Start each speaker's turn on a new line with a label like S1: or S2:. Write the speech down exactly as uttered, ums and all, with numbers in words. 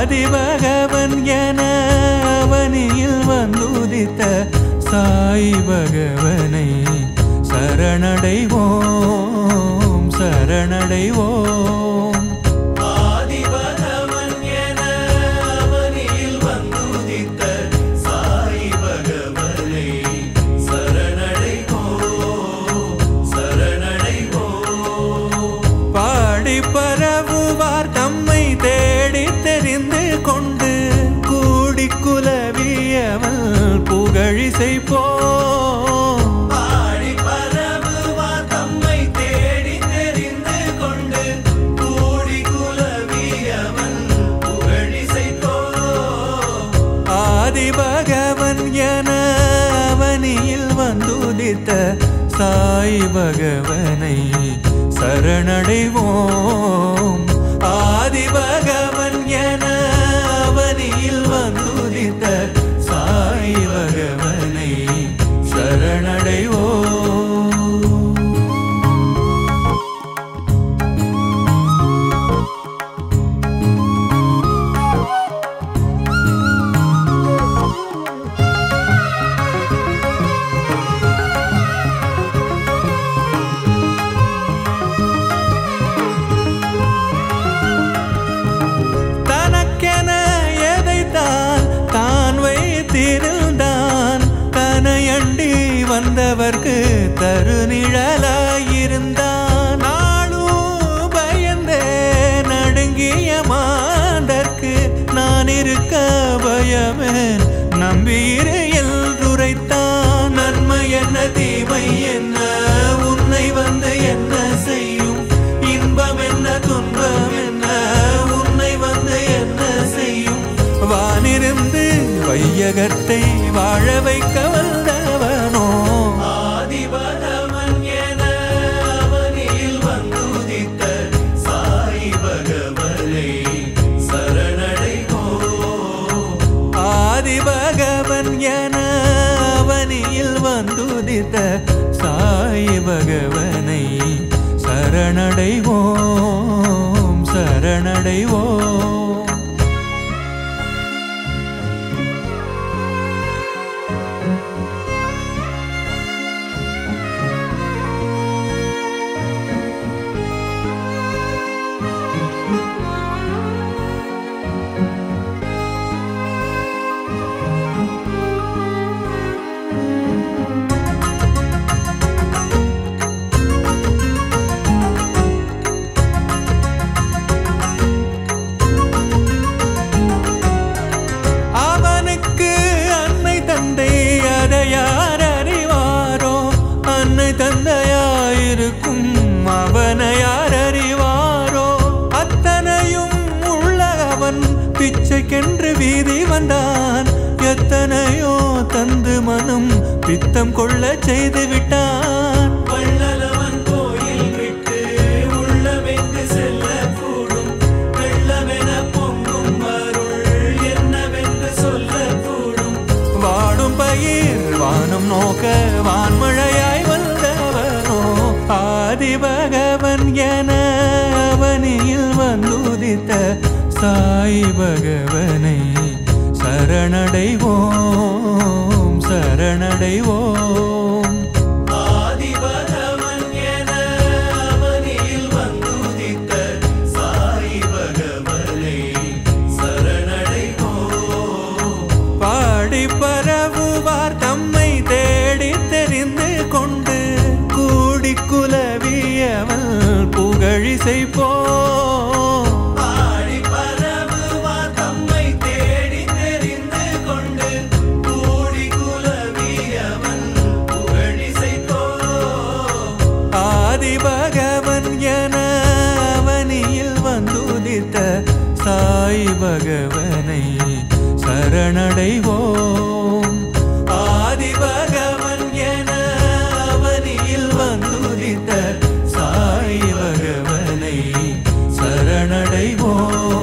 S1: ஆதிபகவன் என அவனியில் வந்துதித்த சாய் பகவனை சரணடைவோம் சரணடைவோம்.
S2: ஆதிபகவன் என அவனியில் வந்துதித்த சாய் பகவனை சரணடைவோம் சரணடைவோம்.
S1: பாடி பரவுவார் தம்மை தேடி தெரிந்து கொண்டு கூடி குலவியவள் புகழிசை போ.
S2: பாடி பரவுவார் தம்மை தேடி தெரிந்து கொண்டு கூடி குலவியவள் புகழிசை போ.
S1: ஆதிபகவன் என அவனியில் வந்துதித்த சாய் பகவனை சரணடைவோம். ஆதிபகவன் என அவனியில் வந்துதித்த சாய் பகவனை சரணடைவோம். தனக்கென எதைத்தான் தான் வைத்திருந்தான், தனையண்டி வந்தவர்க்கு தருநிழலாயிருந்தான். நாளும் பயந்தே நடுங்கிய மாந்தர்க்கு நான் இருக்க பயமேன் நம்பியிரு என்றுரைத்தான். நன்மை என்ன தீமை என்ன உன்னை வந்து என்ன செய்யும், இன்பம் என்ன துன்பம் என்ன உன்னை வந்து என்ன செய்யும். வானிருந்து வையகத்தை வாழ வைக்க வந்தவனோ
S2: ஆதிபகவன் என அவனியில் வந்துதித்த சாய் பகவனை சரணடைவோம்.
S1: ஆதிபகவன் என அவனியில் வந்துதித்த சாய் பகவனை சரணடைவோம் சரணடைவோம். அவனுக்கு அன்னை தந்தை அதை யார் அறிவாரோ, அன்னை தந்தையாயிருக்கும் அவனை யார் அறிவாரோ. அத்தனையும் உள்ள அவன் பிச்சைக்கென்று வீதி வந்தான், எத்தனையோ தந்து மனம் பித்தம் கொள்ள செய்து விட்டான்.
S2: வள்ளலவன் கோயில் விட்டு உள்ளமெங்கு செல்ல கூடும், வெள்ளமென பொங்கும் அருள் என்னவென்று சொல்ல கூடும்.
S1: வாடும் பயிர் வானம் நோக்க வான்மழையாய் வந்தவனோ ஆதிபகவன் என அவனியில் வந்துதித்த சாய் பகவனை சரணடைவோம் சரணடைவோம்.
S2: ஆதிபகவன் என அவனியில் வந்துதித்த சாய் பகவனை சரணடைவோம்.
S1: பாடி பரவுவார் தம்மை தேடி தெரிந்து கொண்டு கூடி குலவியவள் புகழிசை போ.
S2: பாடி பரவுவார் தம்மை தேடி தெரிந்து கொண்டு கூடி குலவியவன் புகழிசை போ.
S1: ஆதிபகவன் என அவனியில் வந்துதித்த சாய் பகவனை சரணடைவோம். ஆதிபகவன் என அவனியில் வந்துதித்த சாய் பகவனை சரணடைவோம்.